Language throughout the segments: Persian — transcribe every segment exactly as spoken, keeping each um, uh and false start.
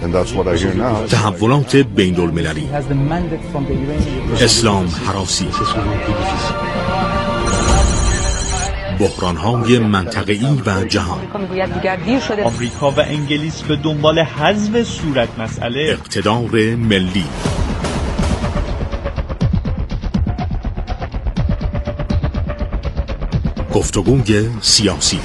تحولات بین المللی، اسلام هراسی، بحران‌های منطقه‌ای و جهان. آمریکا و انگلیس به دنبال حذف صورت مسئله، اقتدار ملی. گفتگوی سیاسی.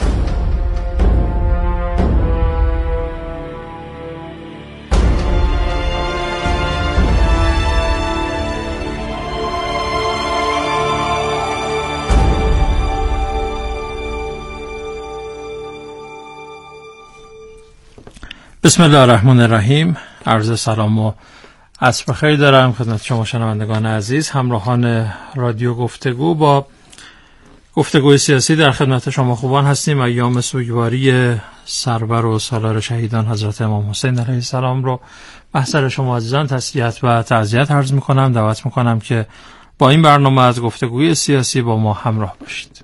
بسم الله الرحمن الرحیم. عرض سلام و عصر بخیر دارم خدمت شما شنوندگان عزیز، همراهان رادیو گفتگو. با گفتگوی سیاسی در خدمت شما خوبان هستیم. ایام سوگواری سرور و سالار شهیدان حضرت امام حسین علیه السلام رو محضر شما عزیزان تسلیت و تعزیت عرض می‌کنم. دعوت می‌کنم که با این برنامه از گفتگوی سیاسی با ما همراه باشید.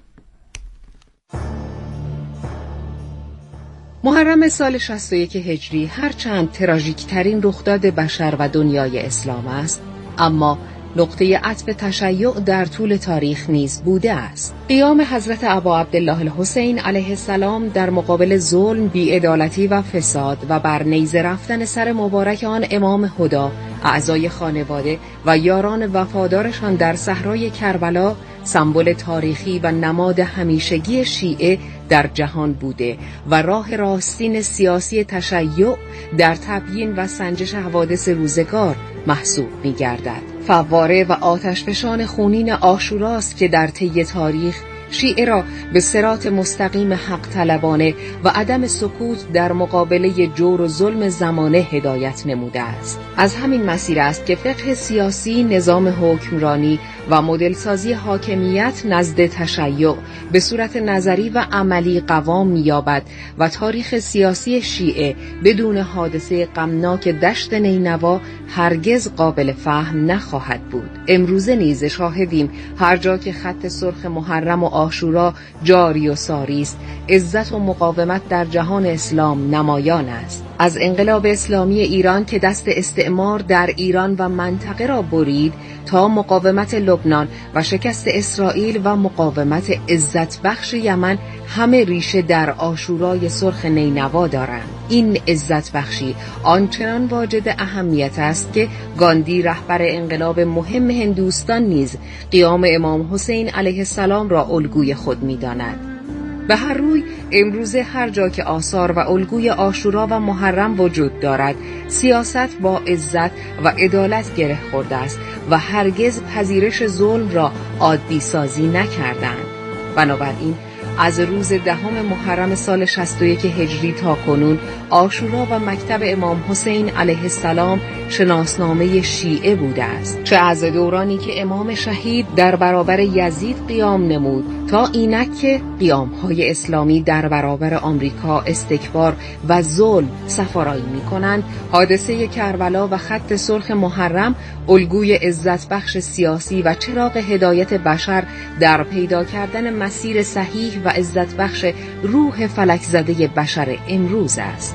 محرم سال شصت و یک هجری هرچند تراژیک‌ترین رخداد بشر و دنیای اسلام است، اما نقطه عطف تشیع در طول تاریخ نیز بوده است. قیام حضرت ابا عبدالله الحسین علیه السلام در مقابل ظلم، بی‌عدالتی و فساد و بر نیزه رفتن سر مبارک آن امام هدی، اعضای خانواده و یاران وفادارشان در صحرای کربلا سمبل تاریخی و نماد همیشگی شیعه در جهان بوده و راه راستین سیاسی تشیع در تبیین و سنجش حوادث روزگار محسوب می‌گردد. فواره و آتشفشان خونین عاشوراست که در طی تاریخ شیعه را به صراط مستقیم حق طلبانه و عدم سکوت در مقابله جور و ظلم زمانه هدایت نموده است. از همین مسیر است که فقه سیاسی، نظام حکمرانی و مدل سازی حاکمیت نزد تشیع به صورت نظری و عملی قوام می‌یابد و تاریخ سیاسی شیعه بدون حادثه غمناک دشت نینوا هرگز قابل فهم نخواهد بود. امروزه نیز شاهدیم هر جا که خط سرخ محرم و عاشورا جاری و ساری است، عزت و مقاومت در جهان اسلام نمایان است. از انقلاب اسلامی ایران که دست استعمار در ایران و منطقه را برید تا مقاومت لبنان و شکست اسرائیل و مقاومت عزت بخش یمن، همه ریشه در عاشورای سرخ نینوا دارند. این عزت بخشی آنچنان واجد اهمیت است که گاندی رهبر انقلاب مهم هندوستان نیز قیام امام حسین علیه السلام را الگوی خود می‌داند. به هر روی امروزه هر جا که آثار و الگوی عاشورا و محرم وجود دارد، سیاست با عزت و عدالت گره خورده است و هرگز پذیرش ظلم را عادی سازی نکردند. بنابراین از روز دهم محرم سال شصت و یک هجری تا کنون عاشورا و مکتب امام حسین علیه السلام شناسنامه شیعه بوده است، چه از دورانی که امام شهید در برابر یزید قیام نمود تا اینک که قیام‌های اسلامی در برابر آمریکا استکبار و ظلم سفارایی می‌کنند. حادثه کربلا و خط سرخ محرم الگوی عزت بخش سیاسی و چراغ هدایت بشر در پیدا کردن مسیر صحیح و عزت بخش روح فلک زده بشر امروز است.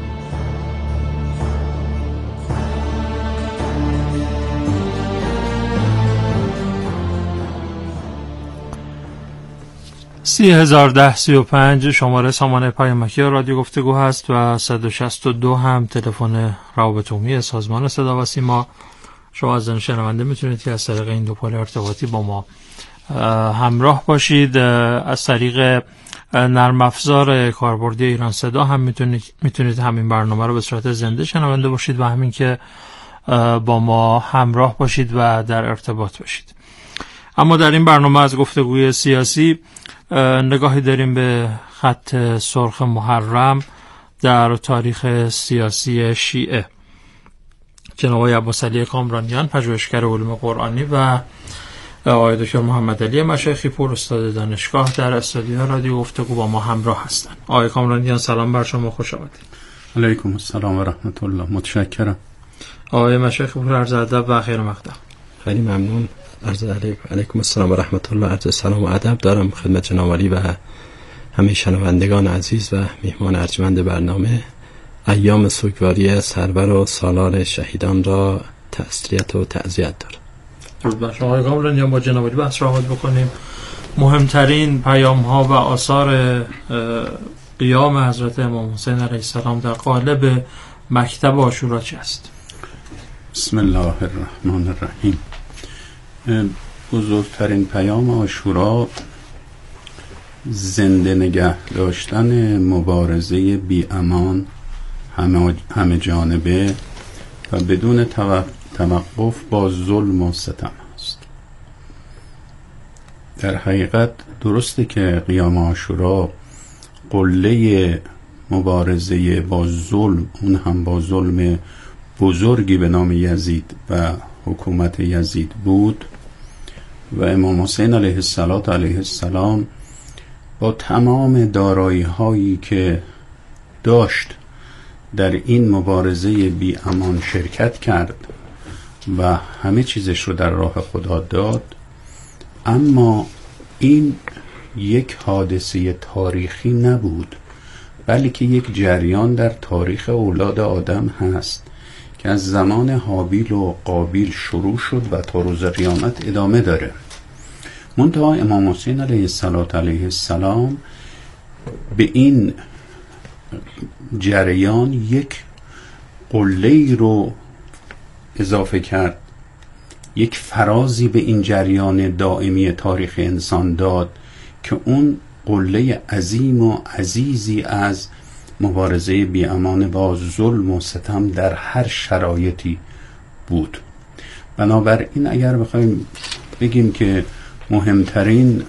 سی هزار ده سی و پنج شماره سامانه پیامکی رادیو گفتگو هست و صد و شصت و دو هم تلفن روابط عمومی سازمان صدا و سیما. شما از شنونده میتونید که از طریق این دو پل ارتباطی با ما همراه باشید. از طریق نرم افزار کاربردی ایران صدا هم میتونید میتونید همین برنامه رو به صورت زنده شنونده باشید و همین که با ما همراه باشید و در ارتباط باشید. اما در این برنامه از گفتگوی سیاسی نگاهی داریم به خط سرخ محرم در تاریخ سیاسی شیعه. جناب آقای عباس علی کامرانیان، پژوهشگر علوم قرآنی، و آقای دکتر محمد علی مشایخی پور، استاد دانشگاه، در استودیو رادیو گفتگو با ما همراه هستند. آقای کامرانیان سلام بر شما، خوش آمدید. علیکم السلام و رحمت الله. متشکرم. آقای مشایخی پور، عرض ادب و خیر مقدم. خیلی ممنون. عرض علیکم السلام و رحمت الله. عرض سلام و ادب دارم خدمت جناب علی و همه شنوندگان عزیز و میهمان ارجمند برنامه. ایام سوگواری سرور و سالار شهیدان را تسلیت و تعزیت دارم. درود بر شما آقای قاملانی. با جناب عالی بحث را آغاز بکنیم. مهمترین پیام ها و آثار قیام حضرت امام حسین علیه السلام در قالب مکتب عاشورا چه است؟ بسم الله الرحمن الرحیم. بزرگترین پیام عاشورا زنده نگه داشتن مبارزه بی امان همه, همه جانبه و بدون توقف با ظلم و ستم است. در حقیقت درسته که قیام عاشورا قله مبارزه با ظلم، اون هم با ظلم بزرگی به نام یزید و حکومت یزید بود و امام حسین علیه السلام علیه السلام با تمام دارایی هایی که داشت در این مبارزه بی امان شرکت کرد و همه چیزش رو در راه خدا داد. اما این یک حادثه تاریخی نبود، بلکه یک جریان در تاریخ اولاد آدم هست که از زمان هابیل و قابیل شروع شد و تا روز قیامت ادامه داره. منتها امام حسین علیه السلام علیه السلام به این جریان یک قله‌ای رو اضافه کرد، یک فرازی به این جریان دائمی تاریخ انسان داد که اون قله عظیم و عزیزی از مبارزه بی امان با ظلم و ستم در هر شرایطی بود. بنابراین اگر بخوایم بگیم که مهمترین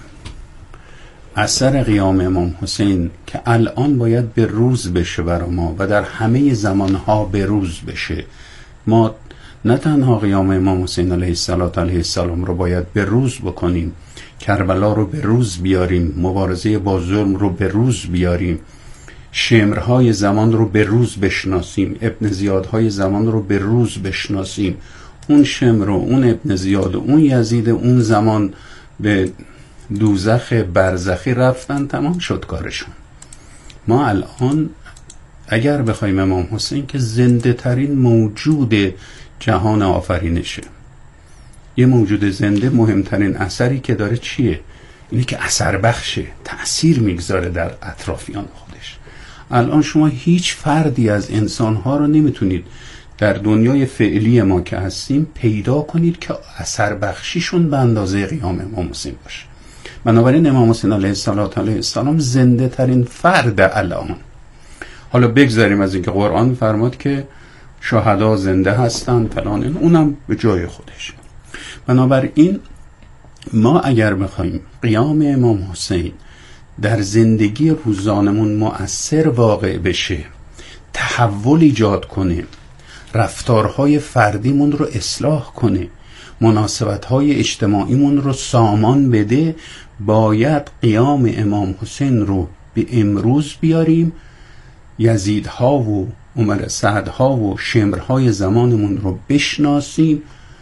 اثر قیام امام حسین که الان باید به روز بشه برای ما و در همه زمانها به روز بشه، ما نه تنها قیام امام حسین علیه السلام علیه السلام رو باید به روز بکنیم، کربلا رو به روز بیاریم، مبارزه با ظلم رو به روز بیاریم، شمرهای زمان رو به روز بشناسیم، ابن زیادهای زمان رو به روز بشناسیم. اون شمر و اون ابن زیاد و اون یزید اون زمان به دوزخ برزخی رفتن، تمام شد کارشون. ما الان اگر بخوایم امام حسین که زنده ترین موجود جهان آفرینشه، یه موجود زنده، مهمترین اثری که داره چیه؟ اینه که اثر بخشه، تأثیر میگذاره در اطرافیان خودش. الان شما هیچ فردی از انسانها رو نمیتونید در دنیای فعلی ما که هستیم پیدا کنید که اثر بخشیشون به اندازه قیام امام حسین باشه. بنابراین امام حسین علیه السلام زنده ترین فرد الان. حالا بگذاریم از اینکه قرآن فرمود که شهدا زنده هستن فلان، اونم به جای خودش. بنابراین ما اگر بخوایم قیام امام حسین در زندگی روزانمون مؤثر واقع بشه، تحول ایجاد کنه، رفتارهای فردیمون رو اصلاح کنه، مناسبتهای اجتماعیمون رو سامان بده، باید قیام امام حسین رو به امروز بیاریم، یزیدها و عمر سعدها و شمرهای زمانمون رو بشناسیم،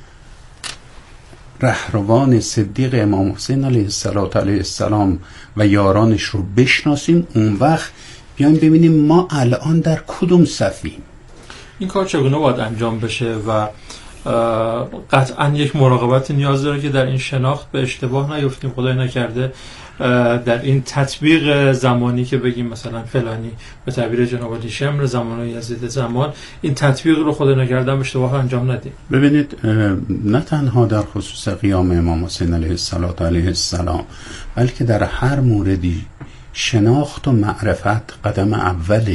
رهروان صدیق امام حسین علیه السلام و یارانش رو بشناسیم. اون وقت بیایم ببینیم ما الان در کدوم صفیم. این کار چگونه باید انجام بشه و قطعا یک مراقبت نیاز داره که در این شناخت به اشتباه نیفتیم، خدای نکرده در این تطبیق زمانی که بگیم مثلا فلانی به تعبیر جناب علی شمر زمان یزید زمان، این تطبیق رو خدای نکرده اشتباه انجام ندیم. ببینید نه تنها در خصوص قیام امام حسین علیه السلام بلکه در هر موردی شناخت و معرفت قدم اوله.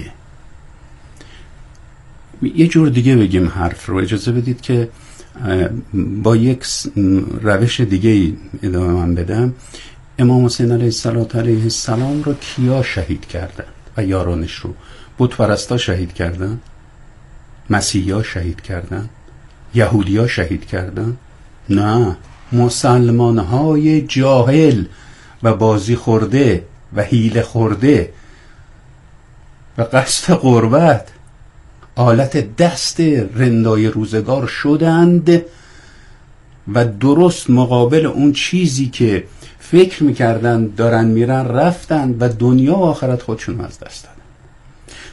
یه جور دیگه بگیم حرف رو، اجازه بدید که با یک روش دیگه ادامه من بدم. امام حسین علیه السلام رو کیا شهید کردن و یارانش رو؟ بت پرستا شهید کردن؟ مسیحا شهید کردن؟ یهودیا شهید کردن؟ نه، مسلمانهای جاهل و بازی خورده و حیله خورده و قصد قربت آلت دست رندای روزگار شدند و درست مقابل اون چیزی که فکر میکردن دارن میرن رفتن و دنیا و آخرت خودشون از دست دادن.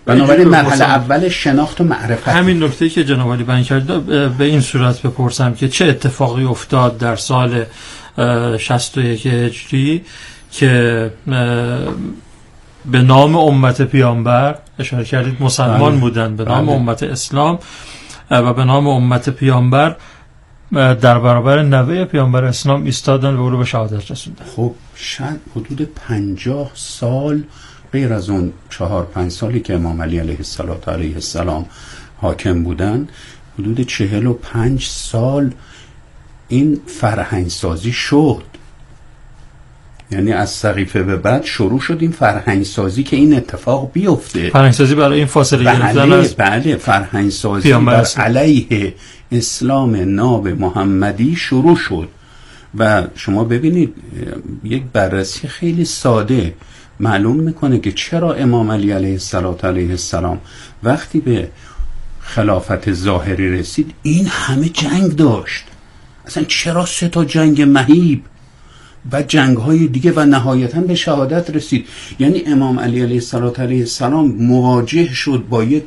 بنابراین مرحله اول شناخت و معرفت. همین نکته که جناب عالی بیان کرد به این صورت بپرسم که چه اتفاقی افتاد در سال شصت و یک هجری که به نام امت پیامبر، اشاره کردید مسلمان بودن، به نام امت اسلام و به نام امت پیامبر در برابر نوه پیامبر اسلام ایستادن و او رو به شهادت رسوندن. خب شاید حدود پنجاه سال غیر از اون چهار پنج سالی که امام علی علیه السلام حاکم بودن، حدود چهل و پنج سال این فرهنگ سازی شد. یعنی از سقیفه به بعد شروع شد این فرهنگ سازی که این اتفاق بیفته. فرهنگ سازی برای این فاصله گرفتن بله از بله فرهنگ سازی بر علیه اسلام ناب محمدی شروع شد. و شما ببینید یک بررسی خیلی ساده معلوم میکنه که چرا امام علی علیه السلام وقتی به خلافت ظاهری رسید این همه جنگ داشت. اصلا چرا سه تا جنگ مهیب و جنگ های دیگه و نهایتاً به شهادت رسید؟ یعنی امام علی علیه السلام مواجه شد با یک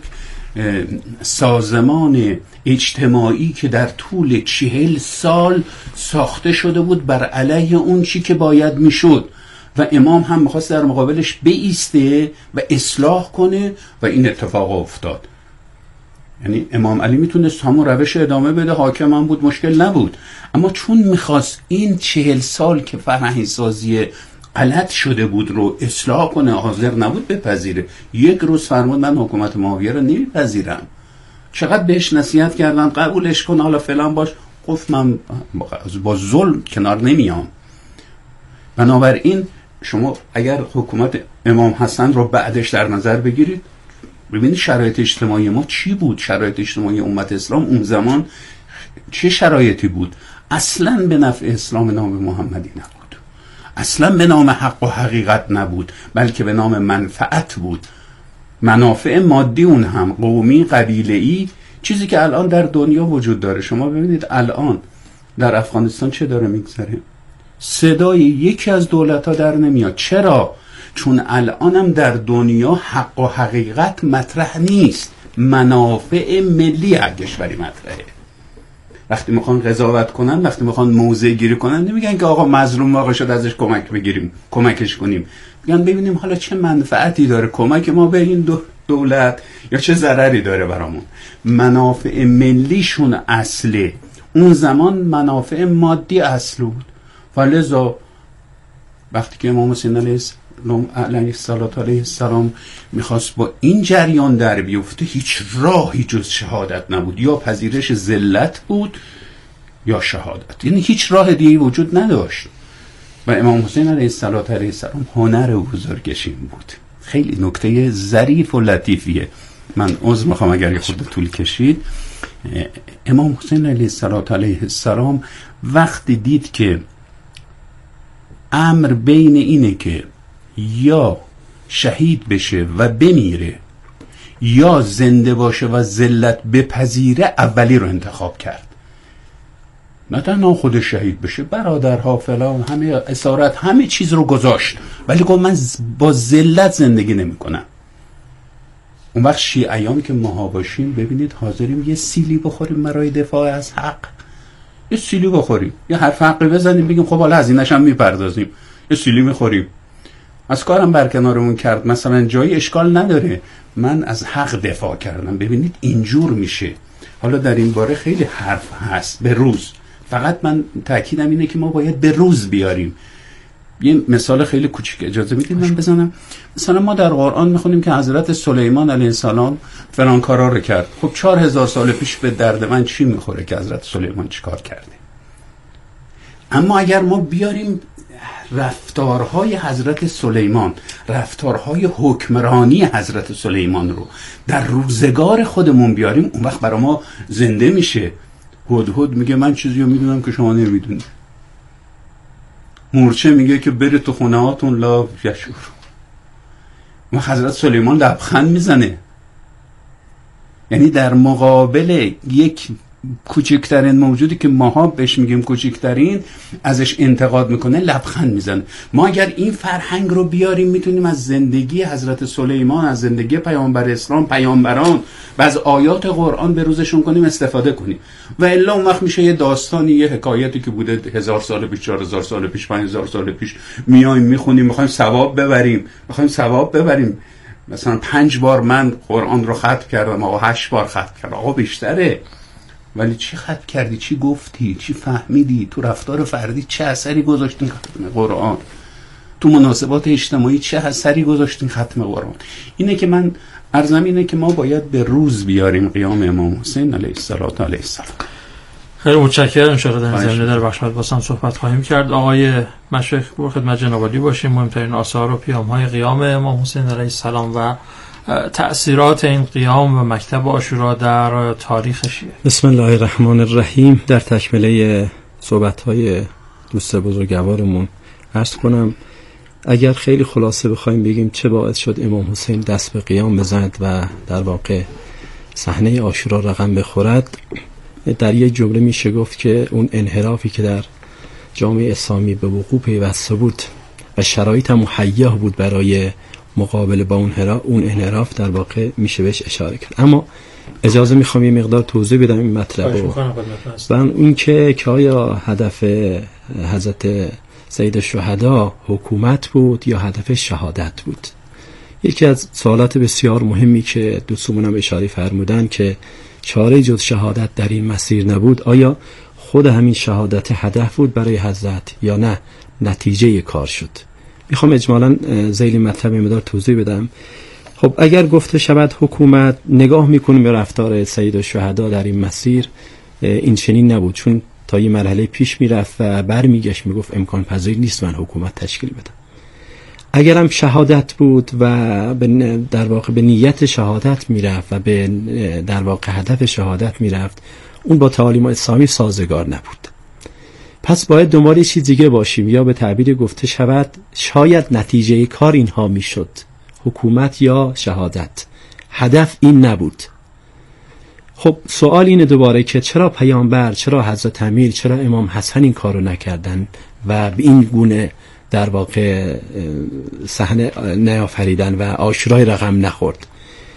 سازمان اجتماعی که در طول چهل سال ساخته شده بود بر علیه اون چی که باید میشد و امام هم میخواست در مقابلش بایسته و اصلاح کنه و این اتفاق افتاد. یعنی امام علی میتونست همون روش ادامه بده، حاکم هم بود، مشکل نبود، اما چون میخواست این چهل سال که فرهنگ سازی غلط شده بود رو اصلاح کنه، حاضر نبود بپذیره. یک روز فرمود من حکومت معاویه رو نمیپذیرم. چقدر بهش نصیحت کردن قبولش کن، حالا فلان باش، گفت من با ظلم کنار نمیام. بنابراین شما اگر حکومت امام حسن رو بعدش در نظر بگیرید، ببینید شرایط اجتماعی ما چی بود، شرایط اجتماعی امت اسلام اون زمان چه شرایطی بود. اصلا به نفع اسلام نام محمدی نبود، اصلا به نام حق و حقیقت نبود، بلکه به نام منفعت بود، منافع مادی، اون هم قومی قبیله‌ای، چیزی که الان در دنیا وجود داره. شما ببینید الان در افغانستان چه داره میگذره، صدای یکی از دولت‌ها در نمیاد. چرا؟ چون الانم در دنیا حق و حقیقت مطرح نیست، منافع ملی هر کشوری مطرحه. وقتی میخوان قضاوت کنن، وقتی میخوان موضع گیری کنن، نمیگن که آقا مظلوم واقع شد ازش کمک بگیریم، کمکش کنیم، میگن ببینیم حالا چه منفعتی داره کمک ما به این دو دولت یا چه ضرری داره برامون. منافع ملیشون اصله، اون زمان منافع مادی اصل بود. فلذا وقتی که امام حسین علیه السلام میخواست با این جریان در بیفته، هیچ راهی جز شهادت نبود، یا پذیرش ذلت بود یا شهادت، یعنی هیچ راه دیگه وجود نداشت. و امام حسین علیه السلام هنر بزرگش این بود. خیلی نکته ظریف و لطیفیه. من عذر میخوام اگر یه خورده طول کشید. امام حسین علیه السلام وقتی دید که امر بین اینه که یا شهید بشه و بمیره یا زنده باشه و ذلت بپذیره، اولی رو انتخاب کرد. نه تنها خودش شهید بشه، برادرها فلان همه اسارت همه چیز رو گذاشت، ولی گفت من با ذلت زندگی نمی کنم. اون وقت شیعیان که ماها باشیم ببینید حاضریم یه سیلی بخوریم برای دفاع از حق، یه سیلی بخوریم، یه حرف حقی بزنیم، بگیم خب حالا هزینه‌ش هم میپردازیم، یه سیلی میخوریم. از کارم برکنارمون کرد، مثلا جایی اشکال نداره، من از حق دفاع کردم. ببینید اینجور میشه. حالا در این باره خیلی حرف هست به روز، فقط من تأکیدم اینه که ما باید به روز بیاریم. یه مثال خیلی کوچیک اجازه میدید من بزنم؟ مثلا ما در قرآن میخونیم که حضرت سلیمان علیه السلام فلان کارا رو کرد. خب چهار هزار سال پیش به درد من چی میخوره که حضرت سلیمان چی کار کرده؟ اما اگر ما بیاریم رفتارهای حضرت سلیمان، رفتارهای حکمرانی حضرت سلیمان رو در روزگار خودمون بیاریم، اون وقت برای ما زنده میشه. هدهد میگه من چیزی رو میدونم که شما نمیدونید. مورچه میگه که بره تو خونه هاتون لا یشور. ما حضرت سلیمان لبخند میزنه. یعنی در مقابل یک کوچکترین موجودی که ماها بهش میگیم کوچکترین ازش انتقاد میکنه لبخند میزنه. ما اگر این فرهنگ رو بیاریم میتونیم از زندگی حضرت سلیمان، از زندگی پیامبر اسلام، پیامبران و از آیات قرآن به روزشون کنیم استفاده کنیم. و الا اون وقت میشه یه داستانی، یه حکایتی که بوده هزار سال پیش، چهار هزار سال پیش، پنج هزار سال پیش، میایم میخونیم، میخوایم ثواب ببریم، میخوایم ثواب ببریم. مثلا پنج بار من قرآن رو ختم کردم، آقا هشت بار ختم کردم، آقا بیشتره. ولی چی ختم کردی؟ چی گفتی؟ چی فهمیدی؟ تو رفتار فردی چه اثری گذاشتین ختم قرآن؟ تو مناسبات اجتماعی چه اثری گذاشتین ختم قرآن؟ اینه که من عرضم اینه که ما باید به روز بیاریم قیام امام حسین علیه السلام علیه السلام. خیلی متشکرم. ان شاء الله در زمینه در بخش بعد با هم صحبت خواهیم کرد. آقای مشایخ با خدمت جناب عالی باشیم. مهمترین آثار و پیام‌های قیام امام حسین علیه السلام و تأثیرات این قیام و مکتب عاشورا در تاریخ شیعه. بسم الله الرحمن الرحیم. در تکمله صحبت‌های دوست بزرگوارمون عرض کنم اگر خیلی خلاصه بخوایم بگیم چه باعث شد امام حسین دست به قیام بزند و در واقع صحنه عاشورا رقم بخورد، در یک جمله میشه گفت که اون انحرافی که در جامعه اسلامی به وقوع پیوسته بود و شرایط مهیا بود برای مقابله با اون انحراف، اون انحراف در واقع میشه بهش اشاره کرد. اما اجازه میخوام یه مقدار توضیح بدم این مطلب رو. و این که که آیا هدف حضرت سید الشهدا حکومت بود یا هدف شهادت بود؟ یکی از سوالات بسیار مهمی که دوستمون هم اشاره فرمودن که چاره جز شهادت در این مسیر نبود، آیا خود همین شهادت هدف بود برای حضرت یا نه نتیجه کار شد؟ میخوام اجمالاً ذیل مطلب مقدار توضیح بدم. خب اگر گفته شود حکومت، نگاه میکنیم به رفتار سید الشهدا در این مسیر، این چنین نبود، چون تا یه مرحله پیش میرفت و برمیگشت میگفت امکان پذیر نیست من حکومت تشکیل بدم. اگر هم شهادت بود و در واقع به نیت شهادت میرفت و به در واقع هدف شهادت میرفت، اون با تعالیم اسلامی سازگار نبود. پس باید دنبال چیز دیگه باشیم، یا به تعبیر گفته شود شاید نتیجه کار اینها میشد حکومت یا شهادت، هدف این نبود. خب سوال اینه دوباره که چرا پیامبر، چرا حضرت امیر، چرا امام حسن این کارو نکردن و به این گونه در واقع صحنه نیافریدن و عاشورای رقم نخورد؟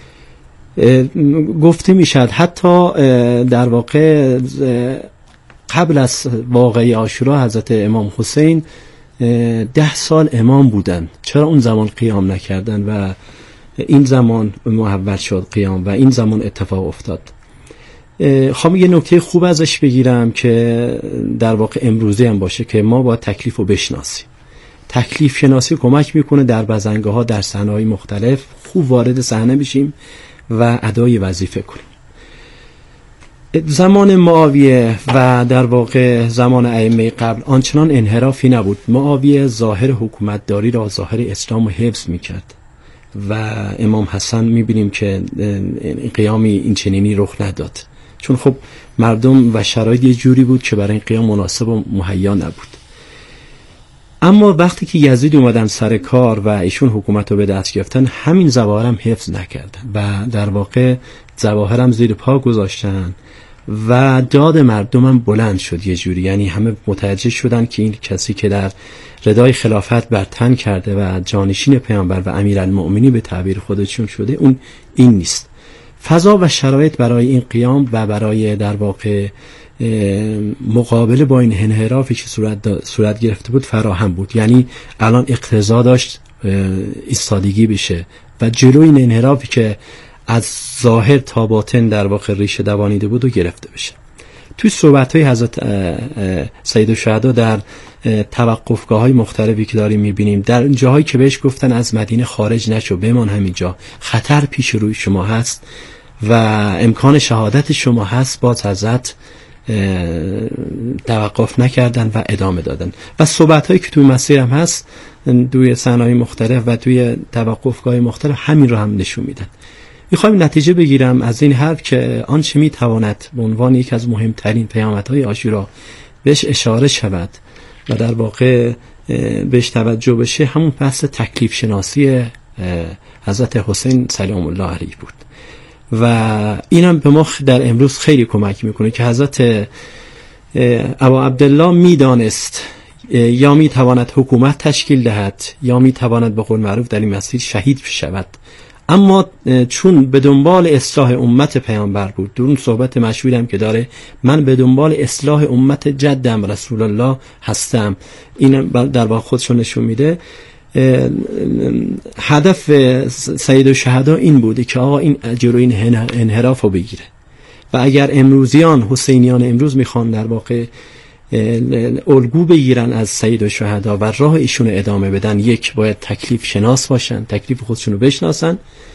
گفته میشد حتی در واقع قبل از واقعه عاشورا حضرت امام حسین ده سال امام بودن، چرا اون زمان قیام نکردن و این زمان محول شد قیام و این زمان اتفاق افتاد؟ خواهم یه نکته خوب ازش بگیرم که در واقع امروزی هم باشه که ما با تکلیف رو بشناسیم. تکلیف شناسی کمک میکنه در بزنگاه ها در صحنه‌های مختلف خوب وارد صحنه بشیم و ادای وظیفه کنیم. زمان معاویه و در واقع زمان ائمه قبل آنچنان انحرافی نبود. معاویه ظاهر حکومتداری را، ظاهر اسلام رو حفظ میکرد و امام حسن میبینیم که قیامی این چنینی رخ نداد، چون خب مردم و شرایط یه جوری بود که برای این قیام مناسب و مهیا نبود. اما وقتی که یزید اومدن سر کار و ایشون حکومت رو به دست گرفتن، همین ظواهر هم حفظ نکردن و در واقع ظواهر هم زیر پا گذاشتن و داد مردم هم بلند شد یه جوری، یعنی همه متوجه شدن که این کسی که در ردای خلافت بر تن کرده و جانشین پیامبر و امیرالمؤمنین به تعبیر خودشون شده، اون این نیست. فضا و شرایط برای این قیام و برای در واقع مقابله با این انحرافی که صورت, صورت گرفته بود فراهم بود. یعنی الان اقتضا داشت ایستادگی بشه و جلوی این انحرافی که از ظاهر تا باطن در واقع ریشه دوانیده بود و گرفته بشه. توی صحبت‌های حضرت سید الشهدا در توقفگاه‌های مختلفی که داریم می‌بینیم، در جاهایی که بهش گفتن از مدینه خارج نشو، بمان همینجا، خطر پیش روی شما هست و امکان شهادت شما هست، باز حضرت توقف نکردن و ادامه دادن. و صحبت‌هایی که توی مسیر هم هست، توی صحنه‌های مختلف و توی توقفگاه‌های مختلف، همین رو هم نشون میدن. میخوایم نتیجه بگیرم از این حرف که آنچه میتواند به عنوان یک از مهمترین پیامدهای عاشورا بهش اشاره شود و در واقع بهش توجه بشه، همون بحث تکلیف شناسی حضرت حسین سلام الله علیه بود. و اینم به ما در امروز خیلی کمک میکنه که حضرت ابا عبدالله میدانست یا میتواند حکومت تشکیل دهد یا میتواند به قول معروف در این مسیر شهید شود، اما چون به دنبال اصلاح امت پیامبر بود، در اون صحبت مشهورم که داره من به دنبال اصلاح امت جدم رسول الله هستم، این در واقع خودشون نشون میده. هدف سید الشهدا این بوده که آقا این جلوی این انحراف رو بگیره و اگر امروزیان حسینیان امروز میخوان در واقع الگو بگیرن از سید الشهدا و راه ایشون ادامه بدن، یک باید تکلیف شناس باشن، تکلیف خودشون رو بشناسن،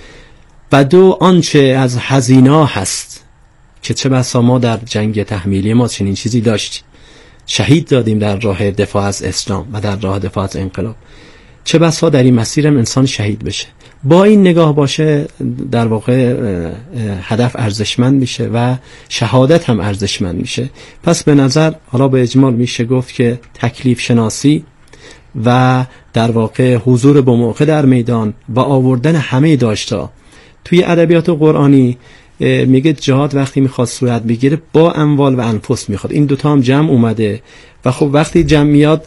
و دو آنچه از هزینا هست که چه بسا ما در جنگ تحمیلی ما چنین چیزی داشتیم، شهید دادیم در راه دفاع از اسلام و در راه دفاع از انقلاب، چه بسا در این مسیرم انسان شهید بشه. با این نگاه باشه در واقع هدف ارزشمند میشه و شهادت هم ارزشمند میشه. پس به نظر حالا به اجمال میشه گفت که تکلیف شناسی و در واقع حضور با موقع در میدان و آوردن همه داشتا توی ادبیات قرآنی میگه جهاد وقتی میخواد صورت بگیره با اموال و انفس میخواد، این دوتا هم جمع اومده و خب وقتی جمع میاد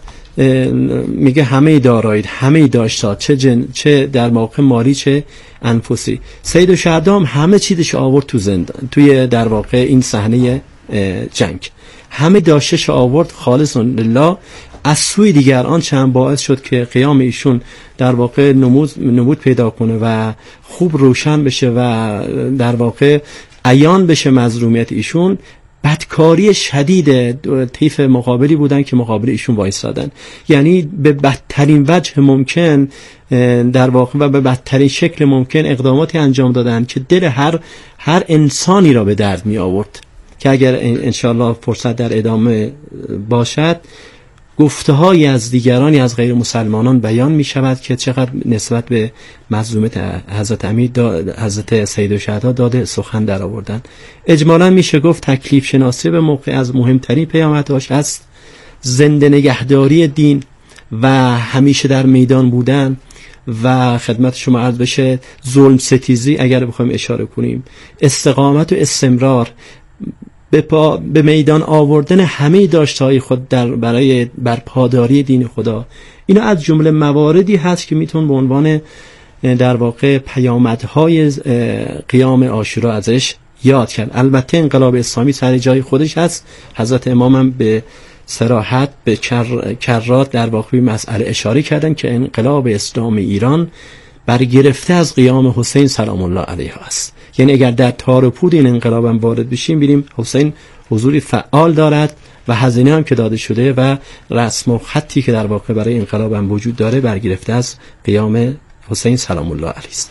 میگه همه دارایید، همه داشتا، چه جن، چه در موقع مالی چه انفسی. سید الشهدا هم همه چیزش آورد تو زندان، توی در واقع این صحنه جنگ همه داشتش آورد خالص لله. از سوی دیگر آن چند باعث شد که قیام ایشون در واقع نمود نمود پیدا کنه و خوب روشن بشه و در واقع عیان بشه مظلومیت ایشون. بدکاری شدید طیف مقابلی بودن که مقابل ایشون وایسادن، یعنی به بدترین وجه ممکن در واقع و به بدترین شکل ممکن اقداماتی انجام دادن که دل هر هر انسانی را به درد می آورد، که اگر انشاءالله فرصت در ادامه باشد گفته‌هایی از دیگرانی از غیر مسلمانان بیان می شود که چقدر نسبت به مظلومیت حضرت امیر حضرت سید الشهدا داده سخن در آوردن. اجمالا میشه گفت تکلیف شناسی به موقع از مهمترین پیامدهاش است زنده نگهداری دین و همیشه در میدان بودن و خدمت شما عرض بشه ظلم ستیزی اگر بخوایم اشاره کنیم، استقامت و استمرار به, پا به میدان آوردن همه داشته‌های خود در برای برپاداری دین خدا. اینا از جمله مواردی هست که میتون به عنوان در واقع پیامدهای قیام عاشورا ازش یاد کرد. البته انقلاب اسلامی سر جای خودش هست، حضرت امام هم به صراحت به کر... کرات در واقع مسئله اشاره کردن که انقلاب اسلام ایران برگرفته از قیام حسین سلام الله علیه است. یعنی اگر در تار و پود این انقلاب هم وارد بشیم ببینیم حسین حضوری فعال دارد و هزینه هم که داده شده و رسم و خطی که در واقع برای انقلاب هم وجود داره برگرفته از قیام حسین سلام الله علیه است.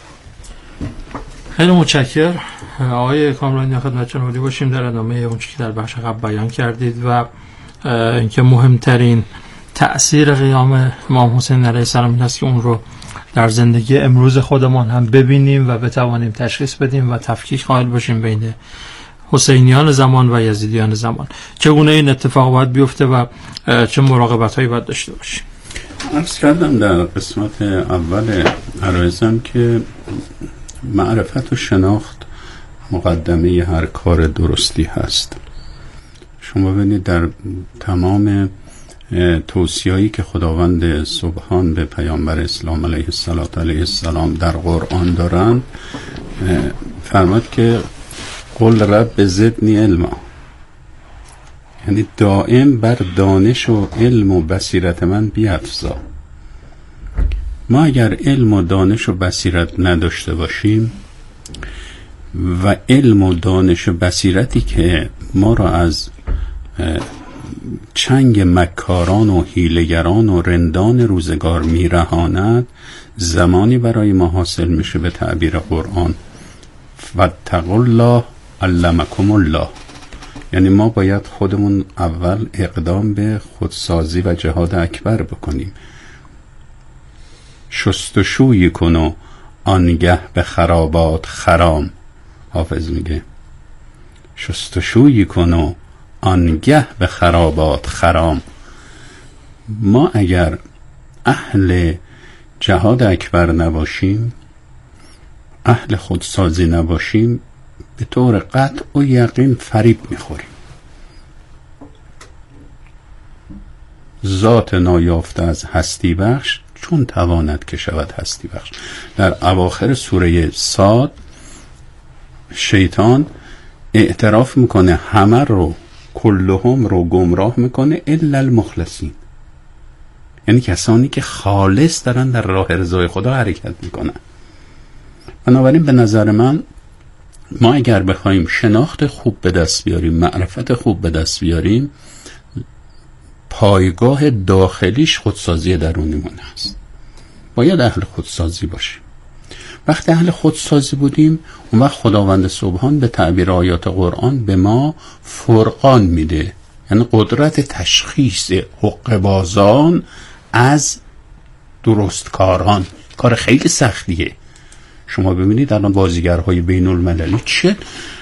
خیلی متشکرم آقای کامرانی، خدمتتون حاضر باشیم در ادامه اون چیزی که در بخش قبل بیان کردید و اینکه مهمترین تأثیر قیام امام حسین علیه السلام این است که اون رو در زندگی امروز خودمان هم ببینیم و بتوانیم تشخیص بدیم و تفکیک قائل باشیم بین حسینیان زمان و یزیدیان زمان. چگونه این اتفاق باید بیفته و چه مراقبت‌هایی باید داشته باشیم؟ عرض کردم در قسمت اول عرایزم که معرفت و شناخت مقدمه هر کار درستی هست. شما ببینید در تمام توصیه‌ای که خداوند سبحان به پیامبر اسلام علیه الصلاه علیه السلام در قرآن دارن فرمود که قل رب زدنی علما، یعنی دائم بر دانش و علم و بصیرت من بیفزا. ما اگر علم و دانش و بصیرت نداشته باشیم و علم و دانش و بصیرتی که ما را از چنگ مکاران و حیله‌گران و رندان روزگار میرهاند، زمانی برای ما حاصل میشه به تعبیر قرآن واتقوا الله علمکم الله. یعنی ما باید خودمون اول اقدام به خودسازی و جهاد اکبر بکنیم. شستشویی کن و آنگه به خرابات خرام. حافظ میگه شستشویی کن و آنگه به خرابات خرام. ما اگر اهل جهاد اکبر نباشیم، اهل خودسازی نباشیم، به طور قطع و یقین فریب میخوریم. ذات نایافته از هستی بخش چون تواند که شود هستی بخش. در اواخر سوره صاد شیطان اعتراف میکنه همه رو کلهم رو گمراه میکنه الا المخلصین، یعنی کسانی که خالص دارن در راه رضای خدا حرکت میکنن. بنابراین به نظر من ما اگر بخوایم شناخت خوب به دست بیاریم، معرفت خوب به دست بیاریم، پایگاه داخلیش خودسازی درونیمون هست. باید اهل خودسازی باشیم. وقتی اهل خودسازی بودیم اون وقت خداوند سبحان به تعبیر آیات قرآن به ما فرقان میده، یعنی قدرت تشخیص حقه‌بازان از درستکاران. کار خیلی سختیه. شما ببینید الان بازیگرهای بین المللی چه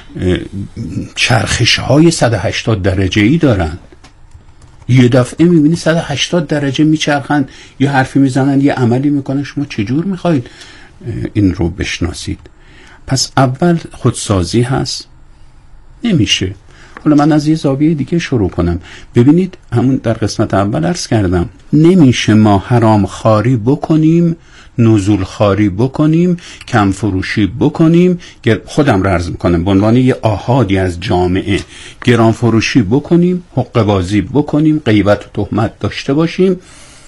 چرخش های صد و هشتاد درجه ای دارن. یه دفعه میبینی صد و هشتاد درجه میچرخن، یه حرفی میزنن، یه عملی میکنن. شما چجور میخواید این رو بشناسید؟ پس اول خودسازی هست. نمیشه. حالا من از یه زاویه دیگه شروع کنم. ببینید همون در قسمت اول عرض کردم نمیشه ما حرام خاری بکنیم، نزول خاری بکنیم، کم فروشی بکنیم، خودم رو عرض میکنم به عنوان یه آحادی از جامعه، گران فروشی بکنیم، حقه بازی بکنیم، غیبت و تهمت داشته باشیم.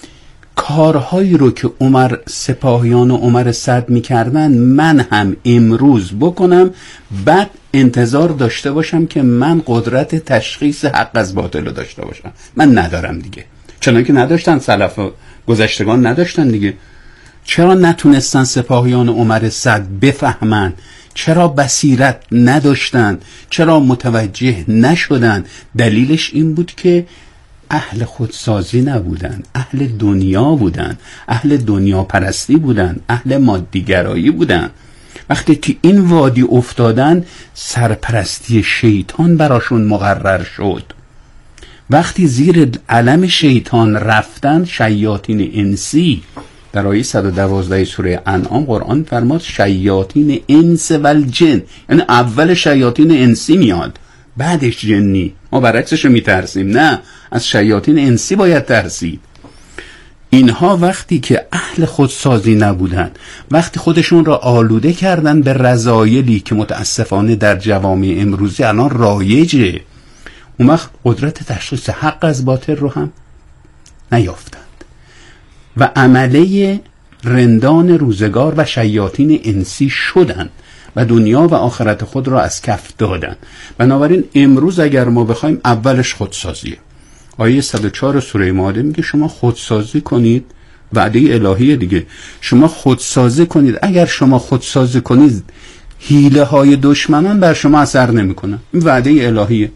کارهایی رو که عمر سپاهیان و عمر صد میکردن من هم امروز بکنم، بعد انتظار داشته باشم که من قدرت تشخیص حق از باطل رو داشته باشم. من ندارم دیگه، چنان که نداشتن سلف و گذشتگان نداشتن دیگه. چرا نتونستن سپاهیان عمر صد بفهمن؟ چرا بصیرت نداشتن؟ چرا متوجه نشدن؟ دلیلش این بود که اهل خودسازی نبودن، اهل دنیا بودن، اهل دنیا پرستی بودن، اهل مادیگرایی بودن. وقتی که این وادی افتادن سرپرستی شیطان براشون مقرر شد. وقتی زیر علم شیطان رفتن، شیاطین انسی، در آیه صد و دوازده سوره انعام قرآن فرماد شیاطین انس و الجن، یعنی اول شیاطین انسی میاد بعدش جنی. ما برعکسش رو میترسیم، نه، از شیاطین انسی باید ترسید. اینها وقتی که اهل خودسازی نبودن، وقتی خودشون را آلوده کردن به رذایلی که متاسفانه در جوامع امروزی الان رایجه، اون وقت قدرت تشخیص حق از باطل رو هم نیافتند و عمله رندان روزگار و شیاطین انسی شدند و دنیا و آخرت خود را از کف دادن. بنابراین امروز اگر ما بخوایم، اولش خودسازیه. آیه صد و چهار سوره مائده میگه شما خودسازی کنید، وعده الهیه دیگه. شما خودسازی کنید. اگر شما خودسازی کنید حیله های دشمنان بر شما اثر نمیکنه. این وعده الهیه.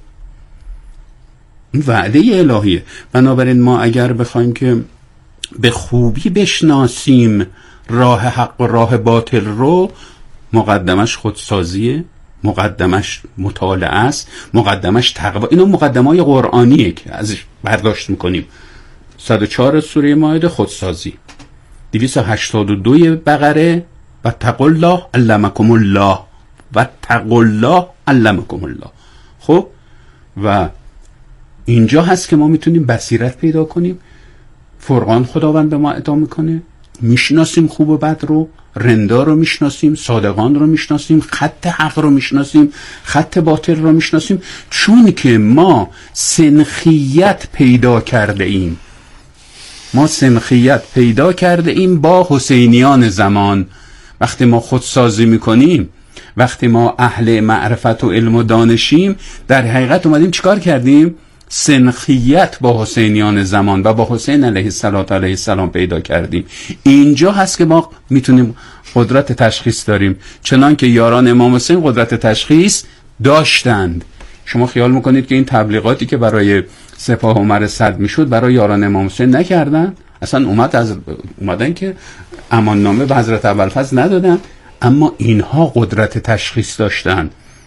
این وعده الهیه. بنابراین ما اگر بخوایم که به خوبی بشناسیم راه حق و راه باطل رو، مقدمش خودسازیه، مقدمش مطالعه است، مقدمش تقوا. اینو مقدمه‌های قرآنیه که ازش برداشت میکنیم. صد و چهار سوره مائده خودسازی، دویست و هشتاد و دو بقره و تقوا الله علمکم الله و تقوا الله علمکم الله. خب و اینجا هست که ما میتونیم بصیرت پیدا کنیم. فرقان خداوند به ما عطا میکنه، میشناسیم خوب و بد رو، رندا رو میشناسیم، صادقان رو میشناسیم، خط حق رو میشناسیم، خط باطل رو میشناسیم، چون که ما سنخیت پیدا کرده ایم. ما سنخیت پیدا کرده ایم با حسینیان زمان. وقتی ما خودسازی میکنیم، وقتی ما اهل معرفت و علم و دانشیم، در حقیقت اومدیم چیکار کردیم؟ سنخیت با حسینیان زمان و با حسین علیه السلام علیه السلام پیدا کردیم. اینجا هست که ما میتونیم قدرت تشخیص داریم، چنان که یاران امام حسین قدرت تشخیص داشتند. شما خیال میکنید که این تبلیغاتی که برای سپاه عمر صد میشد برای یاران امام حسین نکردن؟ اصلا اومد از اومدن که امان نامه به حضرت ابوالفضل ندادن، اما اینها قدرت تشخیص داشتن.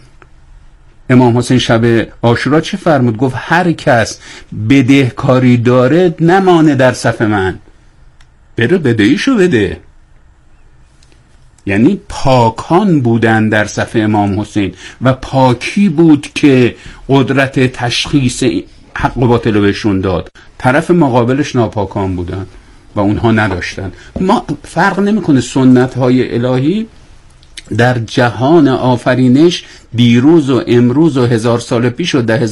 امام حسین شب عاشورا چه فرمود؟ گفت هر کس بدهکاری داره نمانه در صف من، بره بدهیشو بده. یعنی پاکان بودن در صف امام حسین و پاکی بود که قدرت تشخیص حق و باطل رو بهشون داد. طرف مقابلش ناپاکان بودن و اونها نداشتن. ما فرق نمیکنه سنت های الهی در جهان آفرینش دیروز و امروز و هزار سال پیش و ده